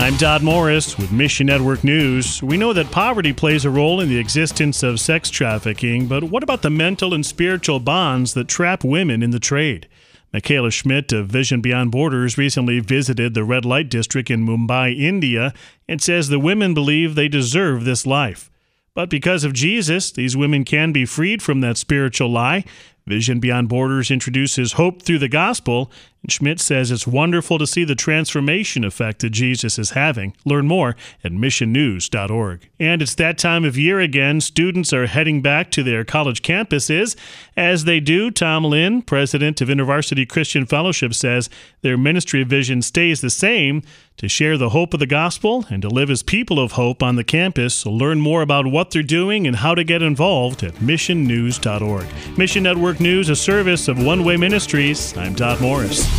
I'm Todd Morris with Mission Network News. We know that poverty plays a role in the existence of sex trafficking, but what about the mental and spiritual bonds that trap women in the trade? Michaela Schmidt of Vision Beyond Borders recently visited the red light district in Mumbai, India, and says the women believe they deserve this life. But because of Jesus, these women can be freed from that spiritual lie. Vision Beyond Borders introduces hope through the gospel, and Schmidt says it's wonderful to see the transformation effect that Jesus is having. Learn more at missionnews.org. And it's that time of year again. Students are heading back to their college campuses. As they do, Tom Lynn, president of InterVarsity Christian Fellowship, says their ministry vision stays the same: to share the hope of the gospel and to live as people of hope on the campus. So learn more about what they're doing and how to get involved at missionnews.org. Mission Network News, a service of One Way Ministries. I'm Todd Morris.